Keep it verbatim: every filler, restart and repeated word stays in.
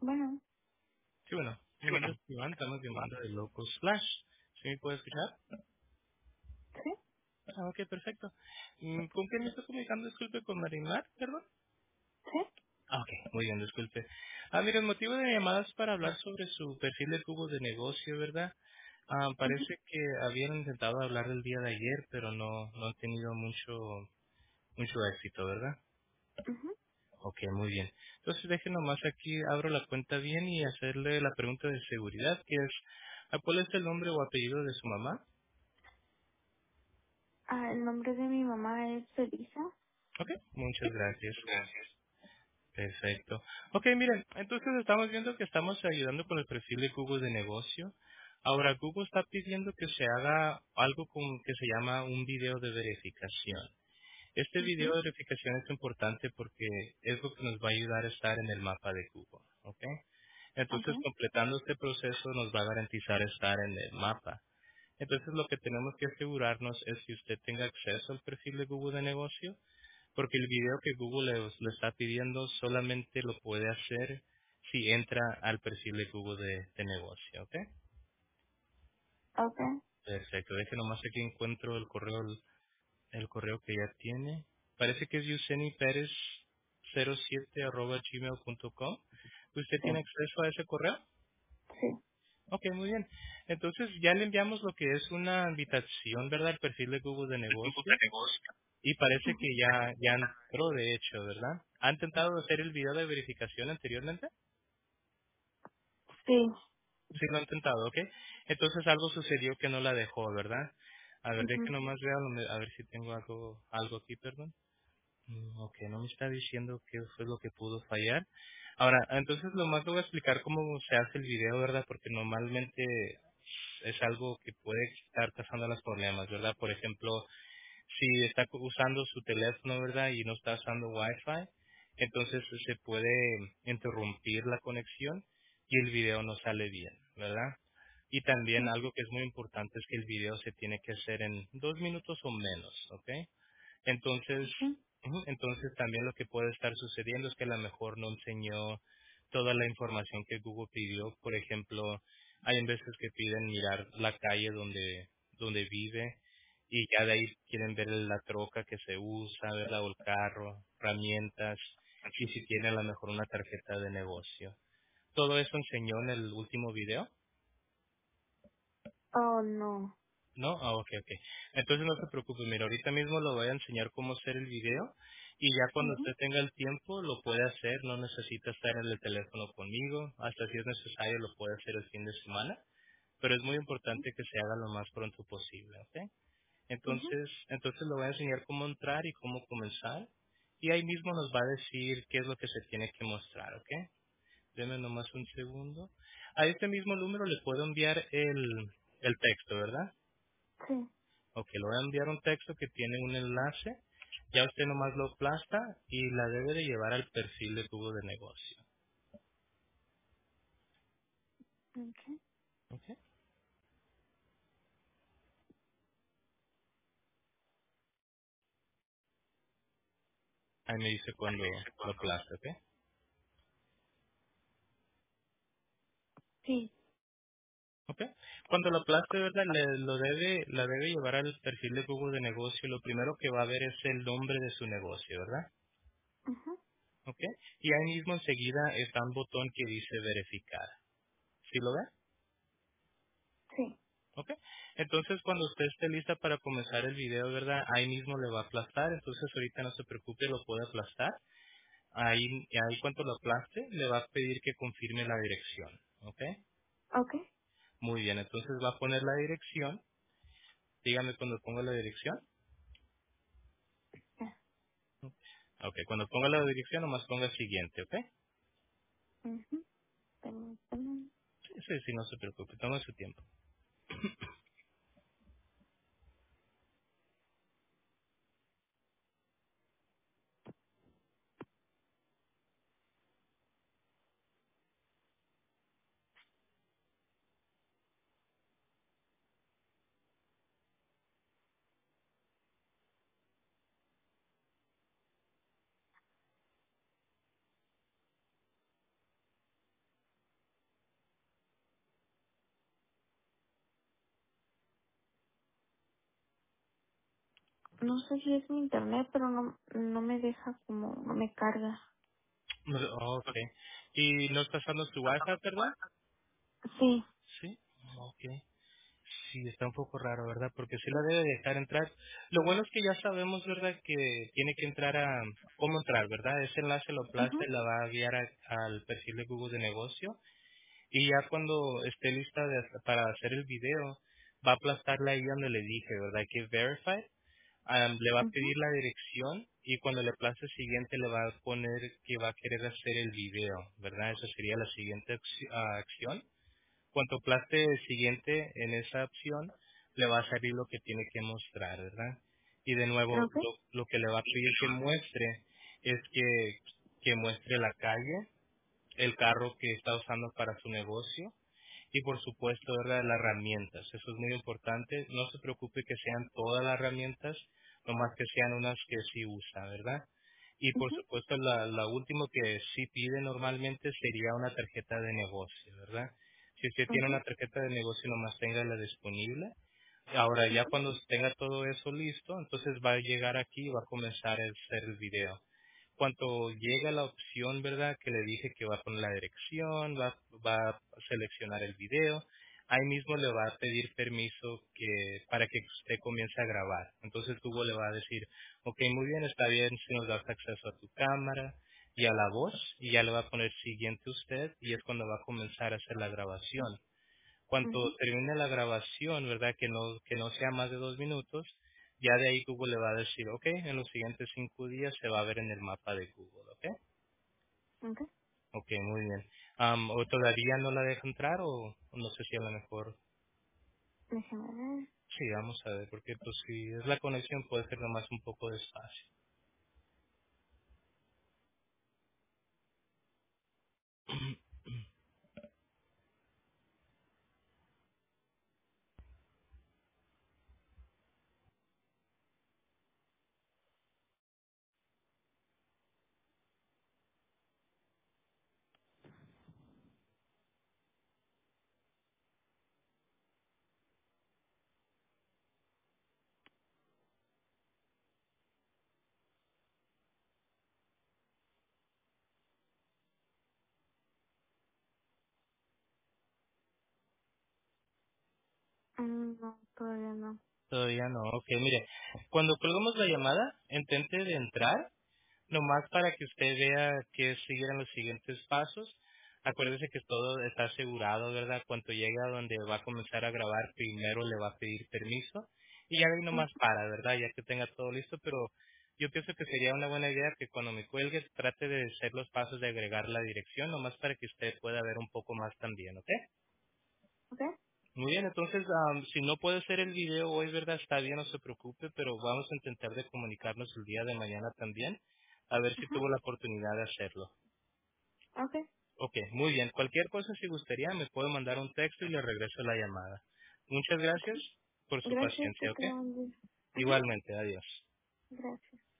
Bueno, Sí, bueno, mi nombre es Iván, estamos llamando de Loco Slash. ¿Sí me puede escuchar? sí, Ah, ok, perfecto. Mm, ¿Con quién me estoy comunicando? Disculpe, con Marimar, perdón. sí, Ah, ok, muy bien, disculpe. Ah, mire, el motivo de mi llamada es para hablar sobre su perfil de cubo de negocio, ¿verdad? Ah, ujú, parece que habían intentado hablar el día de ayer, pero no, no han tenido mucho, mucho éxito, ¿verdad? ujú. Ok, muy bien. Entonces deje nomás aquí, abro la cuenta bien y hacerle la pregunta de seguridad, que es, ¿a ¿cuál es el nombre o apellido de su mamá? Ah, el nombre de mi mamá es Elisa. Ok, muchas gracias. Perfecto. Ok, miren, entonces estamos viendo que estamos ayudando con el perfil de Google de negocio. Ahora, Google está pidiendo que se haga algo con, que se llama un video de verificación. Este video Ujú, de verificación es importante porque es lo que nos va a ayudar a estar en el mapa de Google, ¿ok? Entonces, okay, completando este proceso nos va a garantizar estar en el mapa. Entonces, lo que tenemos que asegurarnos es que usted tenga acceso al perfil de Google de negocio, porque el video que Google le, le está pidiendo solamente lo puede hacer si entra al perfil de Google de, de negocio, ¿ok? okay, Perfecto, deje nomás aquí encuentro el correo el correo que ya tiene. Parece que es yuseni pérez cero siete arroba gmail punto com. ¿Usted sí, tiene acceso a ese correo? sí, Ok, muy bien. Entonces ya le enviamos lo que es una invitación, ¿verdad? El perfil de Google de negocio. Y parece ujú, que ya, ya entró, de hecho, ¿verdad? ¿Ha intentado hacer el video de verificación anteriormente? sí, Sí, lo ha intentado, ¿ok? Entonces algo sucedió que no la dejó, ¿verdad? A ver, ujú. déjame nomás ver, a ver si tengo algo, algo aquí, perdón. Mm, Ok, no me está diciendo qué fue lo que pudo fallar. Ahora, entonces lo más le voy a explicar cómo se hace el video, ¿verdad? Porque normalmente es algo que puede estar causando los problemas, ¿verdad? Por ejemplo, si está cu- usando su teléfono, ¿verdad? Y no está usando Wi-Fi, entonces se puede interrumpir la conexión y el video no sale bien, ¿verdad? Y también Ok, algo que es muy importante es que el video se tiene que hacer en dos minutos o menos, ¿ok? Entonces, ok, ujú, entonces también lo que puede estar sucediendo es que a lo mejor no enseñó toda la información que Google pidió. Por ejemplo, hay veces que piden mirar la calle donde, donde vive y ya de ahí quieren ver la troca que se usa, ¿verdad? O el carro, herramientas y si tiene a lo mejor una tarjeta de negocio. ¿Todo eso enseñó en el último video? oh no, ¿No? Ah, ok, ok. Entonces no se preocupe, mira, ahorita mismo lo voy a enseñar cómo hacer el video y ya cuando ujú, usted tenga el tiempo lo puede hacer, no necesita estar en el teléfono conmigo, hasta si es necesario lo puede hacer el fin de semana, pero es muy importante que se haga lo más pronto posible, ¿ok? ujú, Entonces, entonces le voy a enseñar cómo entrar y cómo comenzar y ahí mismo nos va a decir qué es lo que se tiene que mostrar, ¿ok? Deme nomás un segundo. A este mismo número le puedo enviar el, el texto, ¿verdad? sí, Ok, le voy a enviar un texto que tiene un enlace. Ya usted nomás lo aplasta y la debe de llevar al perfil de tubo de negocio. okay, Ok. Ahí me dice cuando lo aplaste, ¿ok? sí, Ok. Cuando lo aplaste, ¿verdad? Le, lo debe, la debe llevar al perfil de Google de negocio. Lo primero que va a ver es el nombre de su negocio, ¿verdad? ujú, Ok. Y ahí mismo enseguida está un botón que dice verificar. ¿Sí lo ve? sí, Ok. Entonces, cuando usted esté lista para comenzar el video, ¿verdad? Ahí mismo le va a aplastar. Entonces, ahorita no se preocupe, lo puede aplastar. Ahí, ahí cuando lo aplaste, le va a pedir que confirme la dirección. ¿Ok? okay, Muy bien, entonces va a poner la dirección. Dígame cuando ponga la dirección. ya, Ok, cuando ponga la dirección, nomás ponga siguiente, ¿ok? ujú, permítame. Sí, sí, sí, no se preocupe, toma su tiempo. no sé si es mi internet, pero no, no me deja como, no me carga. No, oh, ok. ¿Y no está usando su Wi-Fi, perdón? Sí. Sí. Ok. Sí, está un poco raro, ¿verdad? Porque sí la debe dejar entrar. Lo bueno es que ya sabemos, ¿verdad? Que tiene que entrar a... ¿Cómo entrar, verdad? Ese enlace lo aplasta Mhm. y la va a guiar a- al perfil de Google de negocio. Y ya cuando esté lista de- para hacer el video, va a aplastarla ahí donde le dije, ¿verdad? Que verify. Am, le va a Mhm. pedir la dirección y cuando le aplaste siguiente le va a poner que va a querer hacer el video, ¿verdad? Esa sería la siguiente acci- ah, acción. Cuando aplaste el siguiente en esa opción, le va a salir lo que tiene que mostrar, ¿verdad? Y de nuevo, Okay. lo, lo que le va a pedir que muestre es que, que muestre la calle, el carro que está usando para su negocio y por supuesto, ¿verdad? Las herramientas. Eso es muy importante. No se preocupe que sean todas las herramientas, nomás que sean unas que sí usa, ¿verdad? Y por Mhm. supuesto, la, la última que sí pide normalmente sería una tarjeta de negocio, ¿verdad? Si usted tiene Okay. una tarjeta de negocio, nomás téngala disponible. Ahora, ya Mhm. cuando tenga todo eso listo, entonces va a llegar aquí y va a comenzar a hacer el video. Cuando llega la opción, ¿verdad? Que le dije que va a poner la dirección, va, va a seleccionar el video, ahí mismo le va a pedir permiso que para que usted comience a grabar. Entonces Google le va a decir, ok, muy bien, está bien si nos das acceso a tu cámara y a la voz, y ya le va a poner siguiente usted, y es cuando va a comenzar a hacer la grabación. Cuando Mhm. termine la grabación, ¿verdad? Que no, que no sea más de dos minutos, ya de ahí Google le va a decir, ok, en los siguientes cinco días se va a ver en el mapa de Google, ¿ok? Okay. Ok, muy bien. Am, ¿O todavía no la deja entrar o o no sé si a lo mejor... Déjame ver. Sí, vamos a ver, porque pues si es la conexión puede ser nomás un poco despacio. Mm, no, todavía no. Todavía no, ok, mire, cuando colgamos la llamada, intente de entrar nomás para que usted vea que siguen los siguientes pasos. Acuérdese que todo está asegurado, ¿verdad? Cuando llegue a donde va a comenzar a grabar, primero le va a pedir permiso y ya de ahí Mhm. nomás para, ¿verdad? Ya que tenga todo listo, pero yo pienso que sería una buena idea que cuando me cuelgue trate de hacer los pasos de agregar la dirección, nomás para que usted pueda ver un poco más también, ¿ok? Okay. Muy bien, entonces, am, si no puede ser el video hoy, ¿verdad? Está bien, no se preocupe, pero vamos a intentar de comunicarnos el día de mañana también, a ver si Ajá. tuvo la oportunidad de hacerlo. Okay. Ok, muy bien. Cualquier cosa, si gustaría, me puede mandar un texto y le regreso la llamada. Muchas gracias por su Gracias, que paciencia, ¿ok? tengan un día. Ajá. Igualmente, adiós. Gracias.